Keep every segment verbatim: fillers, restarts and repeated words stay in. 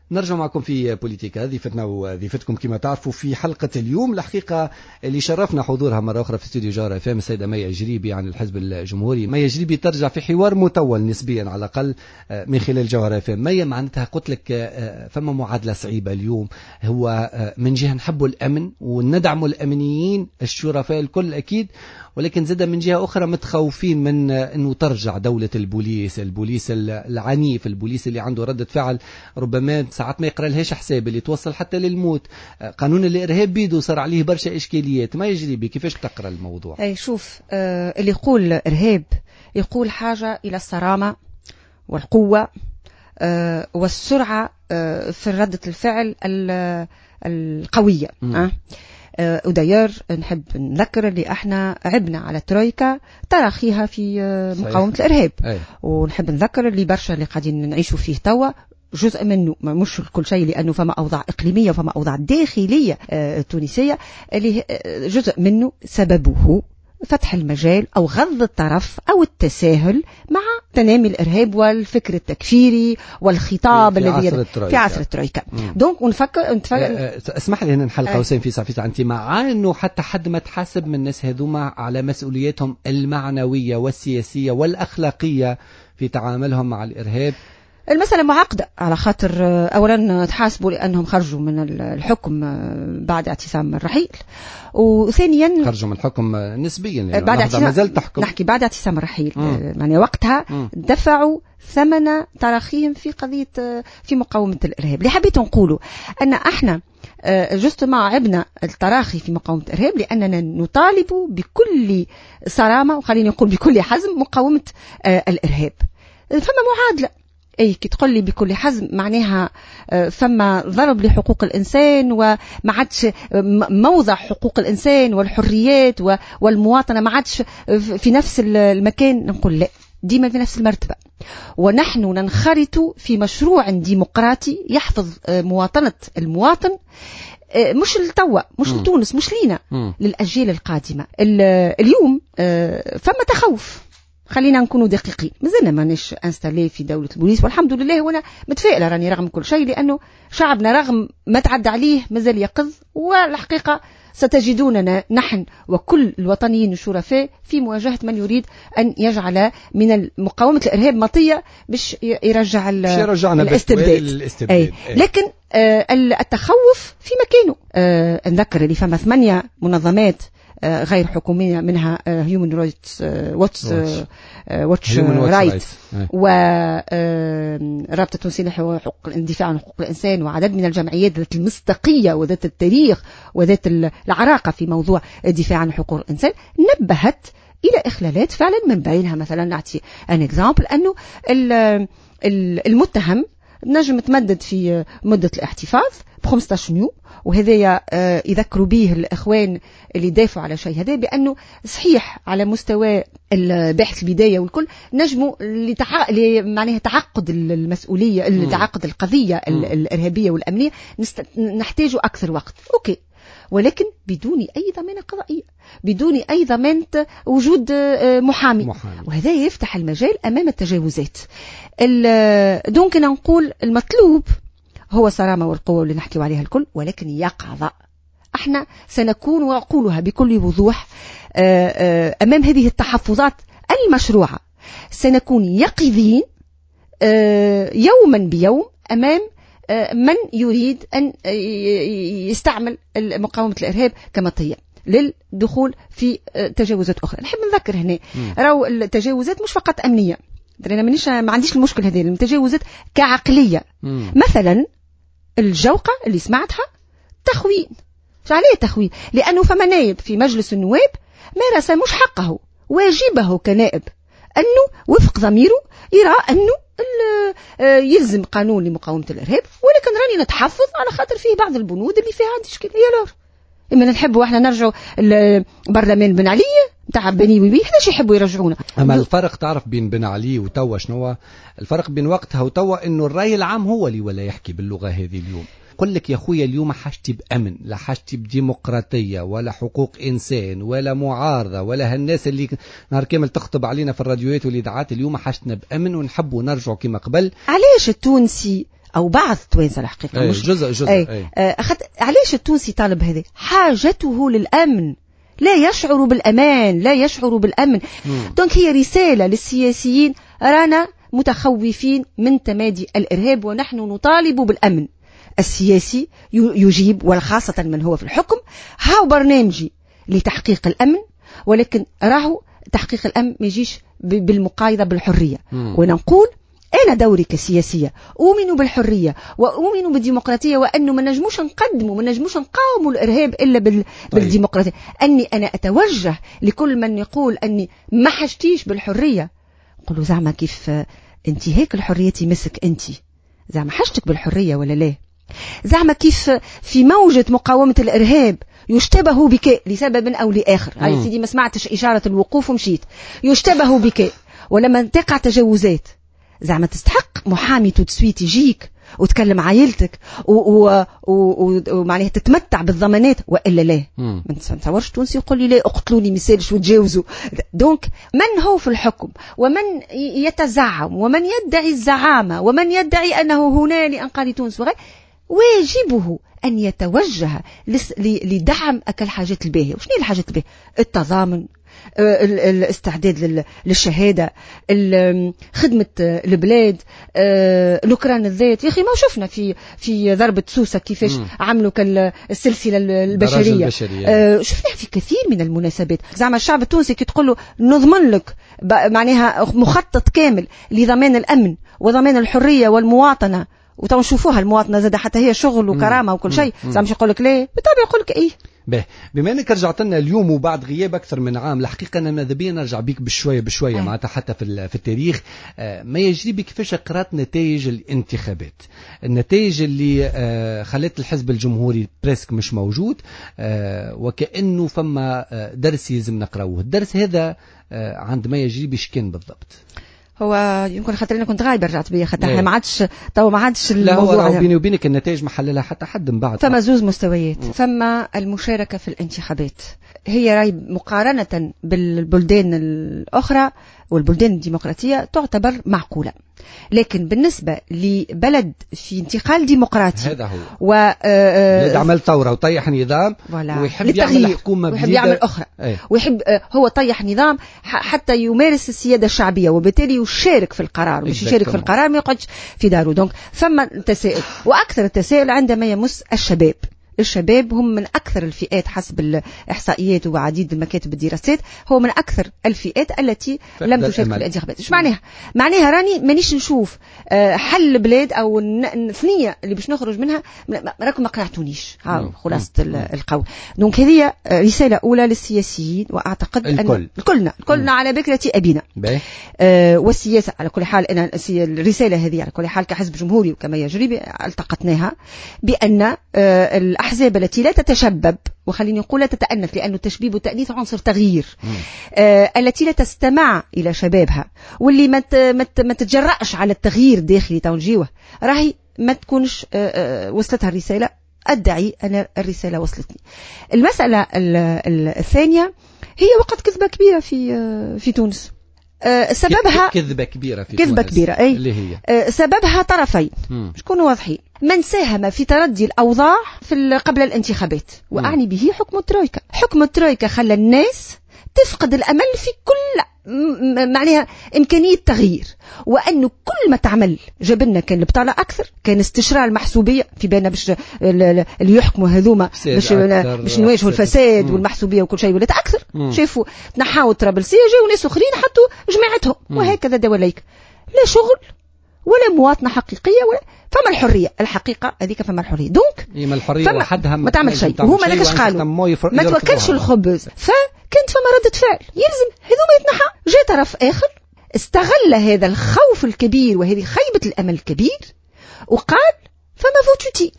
نرجع معكم في بوليتيكا. ضيفتنا وضيفتكم كما تعرفوا في حلقة اليوم الحقيقة اللي شرفنا حضورها مرة أخرى في استوديو جارة اف ام السيدة مي جريبي عن الحزب الجمهوري. مي جريبي ترجع في حوار مطول نسبيا على الأقل من خلال جارة اف ام. مي معناتها قلت لك فما معادلة صعيبة اليوم، هو من جهة نحبوا الأمن وندعموا الأمنيين الشرفاء الكل أكيد، ولكن زاد من جهة أخرى متخوفين من أنه ترجع دولة البوليس، البوليس العنيف، البوليس اللي عنده ردة فعل ربما ساعات ما يقرأ لهاش حساب اللي توصل حتى للموت. قانون الإرهاب بيدو صار عليه برشا إشكاليات. ما يجري بي كيفاش تقرأ الموضوع؟ أي شوف، آه اللي يقول إرهاب يقول حاجة إلى الصرامة والقوة آه والسرعة آه في ردة الفعل القوية. آه وداير نحب نذكر اللي احنا عبنا على ترويكا تراخيها في مقاومة الإرهاب. أي. ونحب نذكر اللي برشا اللي قاعدين نعيشوا فيه توا جزء منه، مش كل شيء، لأنه فما أوضاع إقليمية وفما أوضاع داخلية تونسية اللي جزء منه سببه فتح المجال أو غض الطرف أو التساهل مع تنامي الإرهاب والفكر التكفيري والخطاب الذي في عصر الترويكا. دونك ونفكر نتفكر. اسمح لي هنا نحل قوسين في صفيت أنت مع أنه حتى حد ما تحاسب من الناس هذوما على مسؤولياتهم المعنوية والسياسية والأخلاقية في تعاملهم مع الإرهاب؟ المسألة معقدة على خاطر أولا تحاسبوا لأنهم خرجوا من الحكم بعد اعتصام الرحيل، وثانيا خرجوا من الحكم نسبيا يعني بعد اعتصام ما زلت تحكم. نحكي بعد اعتصام الرحيل يعني وقتها مم. دفعوا ثمن تراخيهم في قضية في مقاومة الإرهاب. اللي حبيت نقوله أن احنا جست مع عبنا التراخي في مقاومة الإرهاب لأننا نطالب بكل صرامة وخليني نقول بكل حزم مقاومة الإرهاب. فما معادلة أي كي تقول لي بكل حزم معناها فما ضرب لحقوق الإنسان وما عادش موضع حقوق الإنسان والحريات والمواطنة ما عادش في نفس المكان. نقول لا، ديما في نفس المرتبة، ونحن ننخرط في مشروع ديمقراطي يحفظ مواطنة المواطن، مش للتوا، مش لتونس، مش لينا، للأجيال القادمة. اليوم فما تخوف، خلينا نكونوا دقيقين، مازلنا مانيش انستالي في دولة البوليس والحمد لله، وانا متفائلة راني رغم كل شيء، لأنه شعبنا رغم ما تعدى عليه مازال يقظ، والحقيقة ستجدوننا نحن وكل الوطنيين الشرفاء في مواجهة من يريد أن يجعل من مقاومة الإرهاب مطية باش يرجع الاستبداد. أي. لكن آه التخوف في مكانه. آه نذكر اللي فما ثمانية منظمات غير حكومية منها هيومن رايتس واتس واتش رايت ورابطة التونسية لحقوق الدفاع عن حقوق الإنسان وعدد من الجمعيات ذات المصداقية وذات التاريخ وذات العراقة في موضوع الدفاع عن حقوق الإنسان، نبهت إلى إخلالات فعلا، من بينها مثلا نعطي ان اكزامبل أنه المتهم نجم تمدد في مدة الاحتفاظ بخمسة عشر يوم، وهذا يذكروا به الإخوان اللي دافعوا على شيء هذا بأنه صحيح على مستوى البحث البداية والكل نجموا لتع... معناها تعقد المسؤولية، تعقد القضية الإرهابية والأمنية نست... نحتاج أكثر وقت، أوكي، ولكن بدون أي ضمانة قضائية، بدون أي ضمانة وجود محامي. محامي، وهذا يفتح المجال أمام التجاوزات. دونك نقول المطلوب هو الصرامة والقوة اللي نحكي عليها الكل، ولكن يقظة. احنا سنكون، وأقولها بكل وضوح، أمام هذه التحفظات المشروعة، سنكون يقظين يوما بيوم أمام من يريد أن يستعمل مقاومة الإرهاب كمطية للدخول في تجاوزات أخرى. نحب نذكر هنا راو التجاوزات مش فقط أمنية، أنا منيش ما عنديش المشكل هذه، التجاوزات كعقلية. مم. مثلا الجوقة اللي سمعتها تخوين. عليه تخوين؟ لأنه فما نائب في مجلس النواب مارس مش حقه، واجبه كنائب أنه وفق ضميره يرى أنه يلزم قانون لمقاومة الإرهاب، ولكن راني نتحفظ على خاطر فيه بعض البنود اللي فيها عندي إشكال. يا لور إما نحبوا إحنا نرجعوا البرلمان بن علي تاع بني وبي، إحنا شي يحبوا يرجعونا. أما الفرق تعرف بين بن علي وتوا شنو الفرق بين وقتها وتوا؟ إنه الرأي العام هو اللي ولا يحكي باللغة هذه اليوم. قل لك يا خويا اليوم حاجتي بأمن، لا حاجتي بديمقراطية ولا حقوق إنسان ولا معارضة ولا هالناس اللي نهار كامل تخطب علينا في الراديوات والإذاعات. اليوم حاجتنا بأمن ونحبوا نرجعوا كما قبل. علاش التونسي أو بعض التوانسة الحقيقة أي مش جزء جزء أي أي. أخذ علاش التونسي طالب هذا؟ حاجته للأمن، لا يشعر بالأمان، لا يشعر بالأمن. دونك هي رسالة للسياسيين، رانا متخوفين من تمادي الإرهاب ونحن نطالب بالأمن. السياسي يجيب، وخاصة من هو في الحكم، هاو برنامجي لتحقيق الأمن، ولكن راهو تحقيق الأمن ما يجيش بالمقايضة بالحرية. ونقول أنا دوري كسياسية أؤمن بالحرية وأؤمن بالديمقراطية، وأنه ما نجموش نقدموا ما نجموش نقاوموا الإرهاب إلا بال... بالديمقراطية. أني أنا أتوجه لكل من يقول أني ما حشتيش بالحرية، نقولوا زعما كيف أنت هيك الحرية تمسك أنت، زعما حشتك بالحرية ولا لا؟ زعما كيف في موجة مقاومة الإرهاب يشتبه بك لسبب أو لآخر، هاي سيدي ما سمعتش إشارة الوقوف ومشيت، يشتبه بك، ولما تقع تجاوزات زعما تستحق محامي تسويت يجيك وتكلم عائلتك ومعناها تتمتع بالضمانات، وإلا لا. ما نتصورش تونسي يقول لي لا اقتلوني مثالش وتجاوزوا. دونك من هو في الحكم ومن يتزعم ومن يدعي الزعامة ومن يدعي أنه هنا لأنقاذ تونس وغير، واجبه أن يتوجه لدعم أكل حاجات الباهية. وشنو هي الحاجات الباهية؟ التضامن، الاستعداد للشهادة، خدمة البلاد، نكران الذات. يا أخي ما شفنا في في ضربة سوسة كيفاش مم. عملوا كالسلسلة البشرية، شفناها في كثير من المناسبات. زعما الشعب التونسي كي تقول له نضمن لك معناها مخطط كامل لضمان الأمن وضمان الحرية والمواطنة، وتو نشوفوها المواطنة زاد حتى هي شغل وكرامة وكل شيء، زعما مش يقول لك ليه؟ بالطبع يقول لك إيه. به بما انك رجعت لنا اليوم وبعد غياب اكثر من عام، الحقيقه انا ماذا بيا نرجع بيك بشويه بشويه معناتها حتى في في التاريخ ما يجري بك، كيفاش قرات نتائج الانتخابات، النتائج اللي خلت الحزب الجمهوري بريسك مش موجود، وكانه فما درس يلزم نقراوه. الدرس هذا عند ما يجري بش كان بالضبط؟ هو يمكن خاطر انا كنت غايبه رجعت بيا خاطر ما عادش تو ما عادش الموضوع. لا هو بيني وبينك النتائج ما حللها حتى حد من بعد. فما زوز مستويات، فما المشاركه في الانتخابات هي راي مقارنه بالبلدان الاخرى والبلدان الديمقراطيه تعتبر معقوله، لكن بالنسبه لبلد في انتقال ديمقراطي هذا هو و بلاد عمل ثوره وطيح نظام ويحب يعمل حكومه ويحب يعمل اخرى ايه. ويحب هو طيح نظام حتى يمارس السياده الشعبيه وبالتالي يشارك في القرار، مش يشارك في القرار ما يقعدش في داره. دونك ثم تساؤل، واكثر التساؤل عندما يمس الشباب. الشباب هم من أكثر الفئات حسب الإحصائيات وعديد المكاتب الدراسات، هو من أكثر الفئات التي لم تشارك في الانتخابات. إيش معناها؟ معناها راني مانيش نشوف حل البلاد أو الثنية اللي باش نخرج منها، راكم ما قنعتونيش. ها خلاصة القول. دونك هذه رسالة أولى للسياسيين، وأعتقد الكل. أن كلنا كلنا على بكرة أبينا. آه والسياسة على كل حال، أنا الرسالة هذه على كل حال كحزب جمهوري وكما يجري التقطناها بأن آه الأحزاب التي لا تتشبب، وخليني نقول لا تتأنث لأنه التشبيب والتأنيث عنصر تغيير، آه التي لا تستمع إلى شبابها واللي ما ما تتجرأش على التغيير الداخلي تونجيوه، راهي ما تكونش آه آه وصلتها الرسالة. أدعي أنا الرسالة وصلتني. المسألة الثانية هي وقت كذبة كبيرة في آه في تونس. أه سببها كذبة كبيرة في كذبة تونس. كبيرة أي اللي هي أه سببها طرفين شكونوا واضحين. من ساهم في تردي الأوضاع في قبل الانتخابات، وأعني به حكم الترويكا. حكم الترويكا خلى الناس تفقد الأمل في كل معناها إمكانية تغيير، وأنه كل ما تعمل جبلنا كان البطالة أكثر، كان استشراء المحسوبية في بالنا باش اللي يحكموا هذوما باش باش نواجهوا الفساد مم. والمحسوبية وكل شيء ولات أكثر. مم. شافوا تنحاوا الطرابلسية جاوا ناس أخرين حطوا جماعتهم، مم. وهكذا دواليك لا شغل ولا مواطنة حقيقية ولا فما الحرية الحقيقة هذيك. فما الحرية دونك إيه الحرية وحدها ما تعمل شيء، وهما ذاكش قالوا ما توكلش الخبز. فكانت فما ردة فعل يلزم هذوما يتنحى. جاء طرف آخر استغل هذا الخوف الكبير وهذه خيبة الأمل الكبير وقال فما فوتوتيل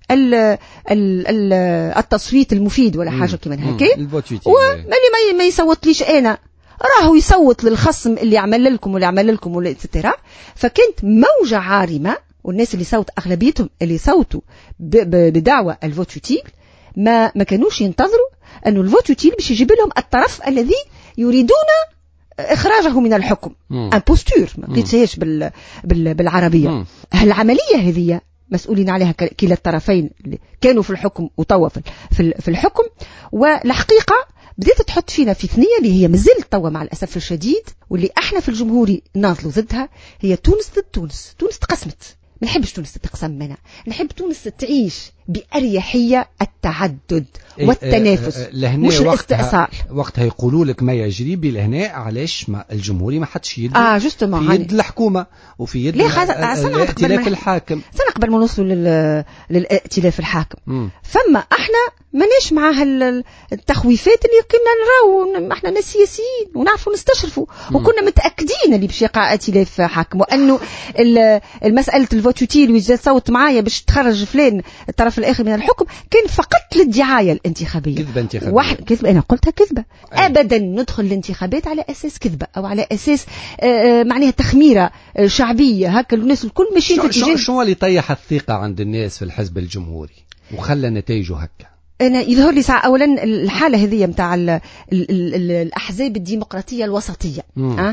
التصويت المفيد ولا حاجة كمان هكا، ومالي ما يصوت ليش أنا راهو يصوت للخصم اللي عمل لكم واللي عمل لكم ولا اتسيتيرا. فكانت موجة عارمة، والناس اللي صوت أغلبيتهم اللي صوتوا بدعوى الفوتوتيل ما ما كانوش ينتظروا أنه الفوتوتيل باش يجيب لهم الطرف الذي يريدون إخراجه من الحكم امبوستور ما قلتهاش بال... بال... بالعربية. مم. العملية هذه مسؤولين عليها كلا الطرفين اللي كانوا في الحكم وتوا في في الحكم، والحقيقة بديت تحط فينا في ثنية اللي هي مازالت توا مع الأسف الشديد، واللي احنا في الجمهوري ناضلوا ضدها، هي تونس ضد تونس. تونس تقسمت، ما نحبش تونس تتقسم منها، نحب تونس تعيش بأريحية التعدد والتنافس إيه مش الاستئصال. وقتها يقولوا لك ما يجري بالهناء علاش ما الجمهوري ما حدش يد آه في يد الحكومة وفي يد الائتلاف الحاكم. سنة قبل ما نوصلوا لل... للائتلاف الحاكم م. فما احنا ماناش مع التخويفات اللي كنا نراو، احنا ناس سياسيين ونعرفوا نستشرفوا وكنا متأكدين اللي باش يقع ائتلاف حاكم، وانه المسألة الفوتوتيل ويجي صوت معايا باش تخرج فلان الطرف الآخر من الحكم كان فقط للدعاية الانتخابية. كذبة انتخابية. واحد كذبة، أنا قلتها كذبة. أي. أبدا ندخل الانتخابات على أساس كذبة أو على أساس آه معناها تخميرة آه شعبية هكا الناس الكل ماشيين في اتجاه. شو اللي طيح الثقة عند الناس في الحزب الجمهوري وخلى نتائجه هكا؟ أنا يظهر لي ساعة أولا الحالة هذه متاع ال ال ال ال الأحزاب الديمقراطية الوسطية أه؟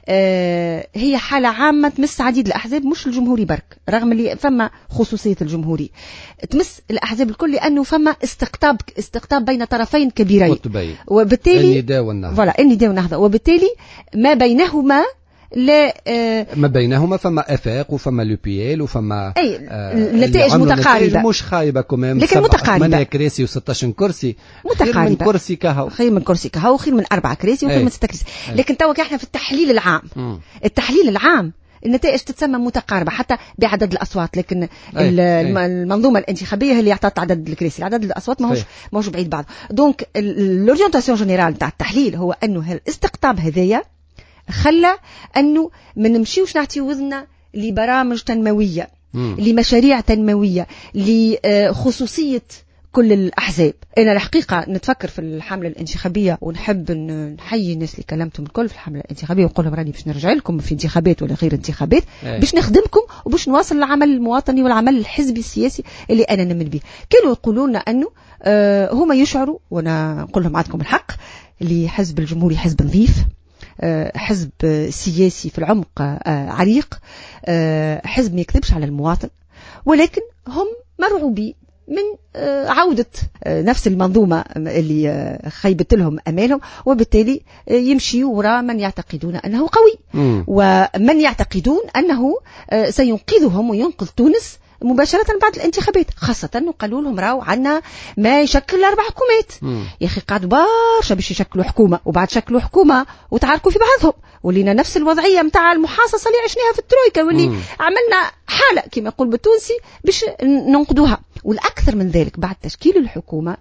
أه هي حالة عامة تمس عديد الأحزاب مش الجمهوري برك، رغم اللي فما خصوصية الجمهوري تمس الأحزاب الكل، لأنه فما استقطاب استقطاب بين طرفين كبيرين، وبالتالي النداء والنهضة. فوالا النداء والنهضة، وبالتالي ما بينهما لا آه ما بينهما فما افاق وفما لوبيال وفما النتائج آه متقاربه مش خايبه كمان، لكن متقاربه. ثمانية كراسي وستة كرسي متقاربه، خير من كرسي كهو، خير من كرسي كهو، خير من أربعة كراسي وخير من ستة كراسي. لكن توك احنا في التحليل العام م. التحليل العام النتائج تتسمى متقاربة حتى بعدد الأصوات، لكن أي. المنظومة الانتخابية هي اللي يعطت عدد الكراسي، عدد الأصوات ما هوش ما هوش بعيد بعض. دونك الأورينتاسيون جينيرال تاع التحليل هو أنه الاستقطاب هذايا خلى أنه ما نمشيوش نعطي وزننا لبرامج تنموية، مم. لمشاريع تنموية، لخصوصية كل الأحزاب. أنا الحقيقة نتفكر في الحملة الانتخابية ونحب نحيي الناس اللي كلمتهم الكل في الحملة الانتخابية ونقول لهم راني باش نرجع لكم في انتخابات ولا غير انتخابات أي. باش نخدمكم وباش نواصل العمل المواطني والعمل الحزبي السياسي اللي أنا نمن به. كانوا يقولوا لنا أنه آه هما يشعروا، وأنا نقول لهم عندكم الحق، اللي حزب الجمهوري حزب نظيف، حزب سياسي في العمق عريق، حزب ما يكذبش على المواطن، ولكن هم مرعوبين من عودة نفس المنظومة اللي خيبت لهم أمالهم، وبالتالي يمشي وراء من يعتقدون أنه قوي م. ومن يعتقدون أنه سينقذهم وينقذ تونس مباشرة بعد الانتخابات، خاصة قالوا لهم راو عنا ما يشكل أربع حكومات. مم. يا أخي قعدوا برشا باش يشكلوا حكومة، وبعد شكلوا حكومة وتعاركوا في بعضهم، ولينا نفس الوضعية متاع المحاصصة اللي عشناها في الترويكا، واللي مم. عملنا حالة كما يقول بالتونسي باش ننقذوها. والأكثر من ذلك بعد تشكيل الحكومة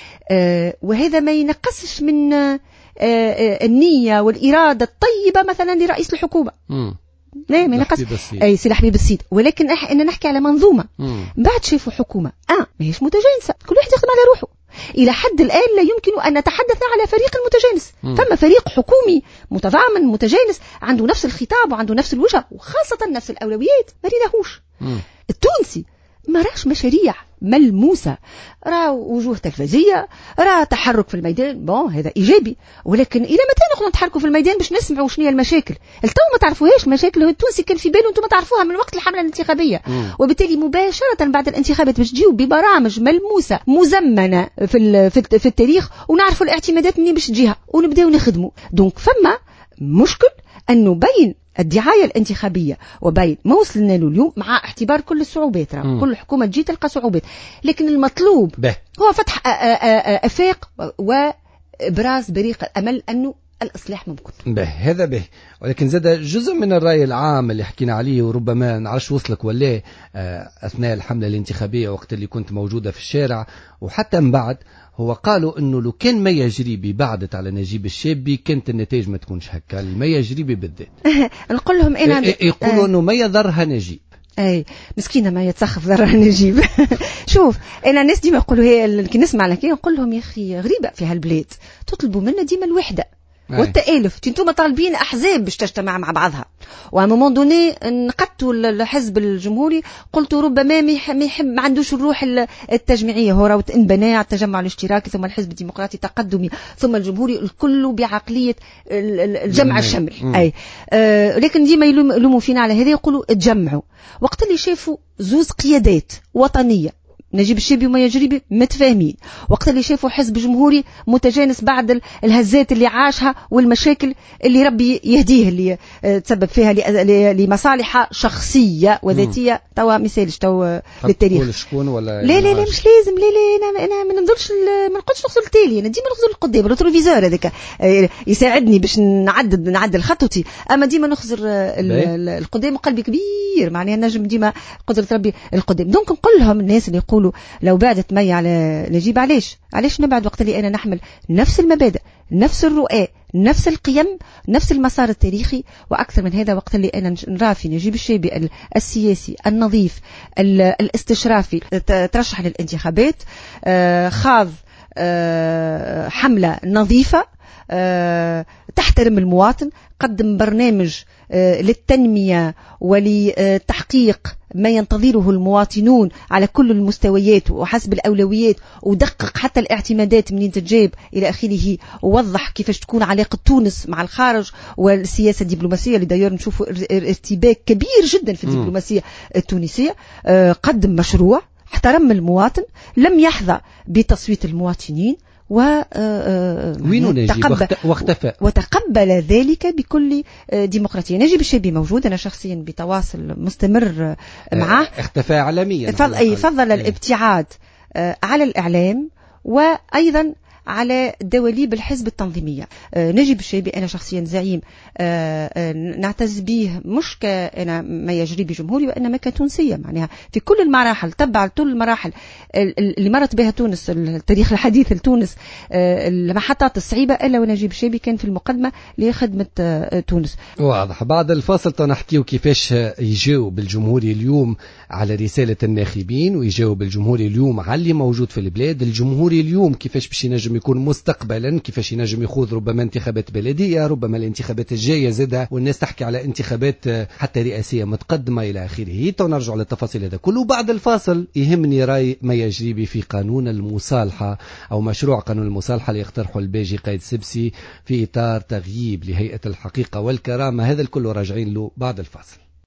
آه وهذا ما ينقصش من آه آه النية والإرادة الطيبة مثلا لرئيس الحكومة. مم. لا ما ينقص اي سي حبيب السيد، ولكن احنا نحكي على منظومه. مم. بعد شافوا حكومه اه ماهيش متجانسه، كل واحد يخدم على روحه. الى حد الان لا يمكن ان نتحدث على فريق المتجانس. مم. ثم فريق حكومي متضامن متجانس عنده نفس الخطاب وعنده نفس الوجهه وخاصه نفس الاولويات، ما ريناهوش. التونسي ما راش مشاريع ملموسة، راه وجوه تلفزية، راه تحرك في الميدان، بون هذا إيجابي، ولكن إلى متى نقدر نتحركوا في الميدان باش نسمعوا شنو هي المشاكل؟ التو ما تعرفوهاش المشاكل، التونسي كان في باله أنتم ما تعرفوها من وقت الحملة الانتخابية. مم. وبالتالي مباشرة بعد الانتخابات باش تجيو ببرامج ملموسة مزمنة في في التاريخ، ونعرفوا الاعتمادات منين باش تجيها ونبداو نخدموا. دونك فما مشكل أنه بين الدعاية الانتخابية وبين ما وصلنا له اليوم، مع اعتبار كل الصعوبات، كل حكومة تجي تلقى صعوبات، لكن المطلوب به. هو فتح أفاق وإبراز بريق الأمل أنه الإصلاح ممكن. به هذا به، ولكن زاد جزء من الرأي العام اللي حكينا عليه، وربما نعرفش وصلك ولا أثناء الحملة الانتخابية وقت اللي كنت موجودة في الشارع وحتى من بعد، هو قالوا انه لو كان ميا جريبي بعدت على نجيب الشابي كانت النتائج ما تكونش هكا، الميا جريبي بالذات. نقول لهم انا يقولوا انه ميا ضرها نجيب. اي مسكينه ما يتسخف ضرها نجيب. شوف انا الناس ديما يقولوا هي كي نسمع لك نقول لهم يا اخي غريبه في هالبلاد تطلبوا منا ديما الوحده، والتآلف. انتم طالبين احزاب باش تجتمع مع بعضها، ومومون دوني نقدتوا الحزب الجمهوري، قلتوا ربما ما يحب ما عندوش الروح التجميعيه، هو راهو انبنى على التجمع الاشتراكي ثم الحزب الديمقراطي التقدمي ثم الجمهوري، الكل بعقليه الجمع الشملي. اي آه لكن ديما يلوموا فينا على هذا، يقولوا تجمعوا وقت اللي شافوا زوز قيادات وطنيه نجيب الشيبي ومايا جريبي متفاهمين، وقت اللي شافوا حزب جمهوري متجانس بعد الهزات اللي عاشها والمشاكل اللي ربي يهديه اللي تسبب فيها لمصالح شخصية وذاتية. توا مثالش تو للتاريخ شكون ولا لا لا لا مش لازم، لا لا انا انا ما ننظرش ما نقعدش نخزر التالي، انا ديما نخزر القدام، الريتروفيزور هذاك يساعدني باش نعدد نعدل خطوتي، اما ديما نخزر القدام وقلبي كبير معناها نجم ديما قدرة ربي القدام. دونك نقول لهم الناس اللي يقولوا لو بعدت مي على نجيب، علاش علاش نبعد وقت اللي انا نحمل نفس المبادئ نفس الرؤى نفس القيم نفس المسار التاريخي، واكثر من هذا وقت اللي انا نرى في نجيب الشيبي السياسي النظيف الاستشرافي ترشح للانتخابات، خاض حملة نظيفة تحترم المواطن، قدم برنامج للتنمية ولتحقيق ما ينتظره المواطنون على كل المستويات وحسب الأولويات، ودقق حتى الاعتمادات منين تجيب إلى آخره، ووضح كيفاش تكون علاقة تونس مع الخارج والسياسة الدبلوماسية اللي داير نشوفوا ارتباك كبير جدا في الدبلوماسية التونسية. قدم مشروع احترم المواطن، لم يحظى بتصويت المواطنين و تقبل واختفى وتقبل ذلك بكل ديمقراطية. نجيب الشيبي موجود، أنا شخصيا بتواصل مستمر معه، اختفى عالميا، فضل, فضل الابتعاد على الإعلام وأيضا على دواليب الحزب التنظيمية. نجيب الشيبي أنا شخصيا زعيم نعتز به، مش كأنا ما يجري بجمهوري وإنما كتونسية، معناها في كل المراحل تبع طول المراحل اللي مرت بها تونس، التاريخ الحديث لتونس، المحطات الصعيبة، إلا ونجيب الشيبي كان في المقدمة لخدمة تونس. واضح. بعد الفاصل تنحكيو كيفاش يجاوب الجمهوري اليوم على رسالة الناخبين، ويجاوب الجمهوري اليوم على اللي موجود في البلاد، الجمهوري اليوم كيفاش باش ينجم يكون مستقبلا، كيفاش ينجم يخوض ربما انتخابات بلدية، ربما الانتخابات الجاية زادة، والناس تحكي على انتخابات حتى رئاسية متقدمة إلى آخره. تنرجع للتفاصيل هذا كله بعد الفاصل. يهمني رأي ما يجري في قانون المصالحة أو مشروع قانون المصالحة اللي يقترحه الباجي قايد سبسي في إطار تغييب لهيئة الحقيقة والكرامة. هذا الكل راجعين له بعد الفاصل.